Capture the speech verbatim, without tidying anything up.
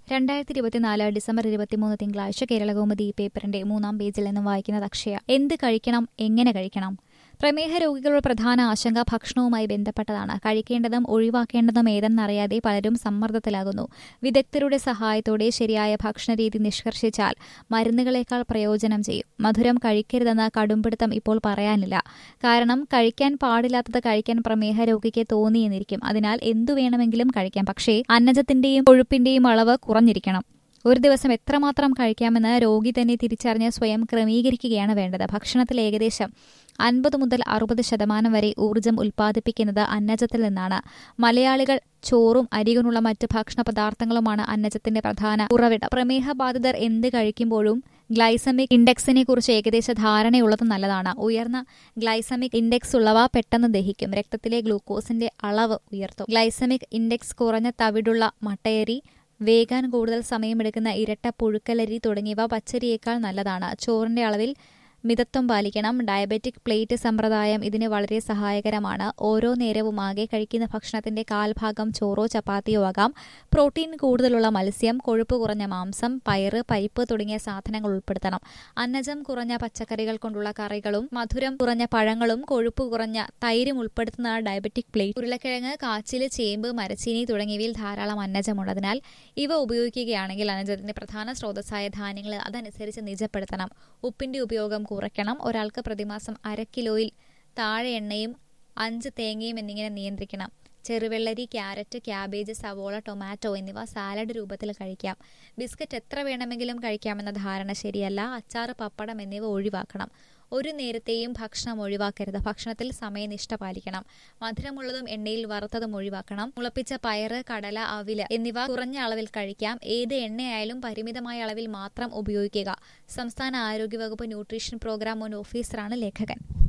രണ്ടായിരത്തി ഇരുപത്തിനാല് ഡിസംബർ ഇരുപത്തിമൂന്ന് തിങ്കളാഴ്ച കേരളകൗമുദി ഈ പേപ്പറിന്റെ മൂന്നാം പേജിൽ നിന്നും വായിക്കുന്നത് അക്ഷയ. എന്ത് കഴിക്കണം, എങ്ങനെ കഴിക്കണം? പ്രമേഹ രോഗികളുടെ പ്രധാന ആശങ്ക ഭക്ഷണവുമായി ബന്ധപ്പെട്ടതാണ്. കഴിക്കേണ്ടതും ഒഴിവാക്കേണ്ടതും ഏതെന്നറിയാതെ പലരും സമ്മർദ്ദത്തിലാകുന്നു. വിദഗ്ധരുടെ സഹായത്തോടെ ശരിയായ ഭക്ഷണരീതി നിഷ്കർഷിച്ചാൽ മരുന്നുകളേക്കാൾ പ്രയോജനം ചെയ്യും. മധുരം കഴിക്കരുതെന്ന കടുംപിടുത്തം ഇപ്പോൾ പറയാനില്ല. കാരണം കഴിക്കാൻ പാടില്ലാത്തത് കഴിക്കാൻ പ്രമേഹ രോഗിക്ക് തോന്നിയെന്നിരിക്കും. അതിനാൽ എന്തു വേണമെങ്കിലും കഴിക്കാം. പക്ഷേ അന്നജത്തിന്റെയും കൊഴുപ്പിന്റെയും അളവ് കുറഞ്ഞിരിക്കണം. ഒരു ദിവസം എത്രമാത്രം കഴിക്കാമെന്ന് രോഗി തന്നെ തിരിച്ചറിഞ്ഞ് സ്വയം ക്രമീകരിക്കുകയാണ് വേണ്ടത്. ഭക്ഷണത്തിൽ ഏകദേശം അൻപത് മുതൽ അറുപത് ശതമാനം വരെ ഊർജ്ജം ഉൽപ്പാദിപ്പിക്കുന്നത് അന്നജത്തിൽ നിന്നാണ്. മലയാളികൾ ചോറും അരികൊണ്ടുള്ള മറ്റ് ഭക്ഷണ പദാർത്ഥങ്ങളുമാണ് അന്നജത്തിന്റെ പ്രധാന ഉറവിടം. പ്രമേഹ ബാധിതർ എന്ത് കഴിക്കുമ്പോഴും ഗ്ലൈസമിക് ഇൻഡെക്സിനെ കുറിച്ച് ഏകദേശ ധാരണയുള്ളത് നല്ലതാണ്. ഉയർന്ന ഗ്ലൈസമിക് ഇൻഡെക്സ് ഉള്ളവ പെട്ടെന്ന് ദഹിക്കും, രക്തത്തിലെ ഗ്ലൂക്കോസിന്റെ അളവ് ഉയർത്തും. ഗ്ലൈസമിക് ഇൻഡെക്സ് കുറഞ്ഞ തവിടുള്ള മട്ടയരി, വേകാൻ കൂടുതൽ സമയമെടുക്കുന്ന ഇരട്ട പുഴുക്കലരി തുടങ്ങിയവ പച്ചരിയേക്കാൾ നല്ലതാണ്. ചോറിന്റെ അളവിൽ മിതത്വം പാലിക്കണം. ഡയബറ്റിക് പ്ലേറ്റ് സമ്പ്രദായം ഇതിന് വളരെ സഹായകരമാണ്. ഓരോ നേരവും ആകെ കഴിക്കുന്ന ഭക്ഷണത്തിന്റെ കാൽഭാഗം ചോറോ ചപ്പാത്തിയോ ആകാം. പ്രോട്ടീൻ കൂടുതലുള്ള മത്സ്യം, കൊഴുപ്പ് കുറഞ്ഞ മാംസം, പയറ്, പരിപ്പ് തുടങ്ങിയ സാധനങ്ങൾ ഉൾപ്പെടുത്തണം. അന്നജം കുറഞ്ഞ പച്ചക്കറികൾ കൊണ്ടുള്ള കറികളും മധുരം കുറഞ്ഞ പഴങ്ങളും കൊഴുപ്പ് കുറഞ്ഞ തൈരും ഉൾപ്പെടുത്തുന്നതാണ് ഡയബറ്റിക് പ്ലേറ്റ്. ഉരുളക്കിഴങ്ങ്, കാച്ചില്, ചേമ്പ്, മരച്ചീനി തുടങ്ങിയവയിൽ ധാരാളം അന്നജമുണ്ട്. അതിനാൽ ഇവ ഉപയോഗിക്കുകയാണെങ്കിൽ അന്നജത്തിന്റെ പ്രധാന സ്രോതസ്സായ ധാന്യങ്ങൾ അതനുസരിച്ച് നിജപ്പെടുത്തണം. ഉപ്പിന്റെ ഉപയോഗം കുറയ്ക്കണം. ഒരാൾക്ക് പ്രതിമാസം അര കിലോയിൽ താഴെ എണ്ണയും അഞ്ച് തേങ്ങയും എന്നിങ്ങനെ നിയന്ത്രിക്കണം. ചെറുവെള്ളരി, ക്യാരറ്റ്, ക്യാബേജ്, സവോള, ടൊമാറ്റോ എന്നിവ സാലഡ് രൂപത്തിൽ കഴിക്കാം. ബിസ്ക്കറ്റ് എത്ര വേണമെങ്കിലും കഴിക്കാമെന്ന ധാരണ ശരിയല്ല. അച്ചാറ്, പപ്പടം എന്നിവ ഒഴിവാക്കണം. ഒരു നേരത്തെയും ഭക്ഷണം ഒഴിവാക്കരുത്. ഭക്ഷണത്തിൽ സമയനിഷ്ഠ പാലിക്കണം. മധുരമുള്ളതും എണ്ണയിൽ വറുത്തതും ഒഴിവാക്കണം. മുളപ്പിച്ച പയറ്, കടല, അവില് എന്നിവ കുറഞ്ഞ അളവിൽ കഴിക്കാം. ഏത് എണ്ണയായാലും പരിമിതമായ അളവിൽ മാത്രം ഉപയോഗിക്കുക. സംസ്ഥാന ആരോഗ്യവകുപ്പ് ന്യൂട്രീഷൻ പ്രോഗ്രാം മുൻ ഓഫീസറാണ് ലേഖകൻ.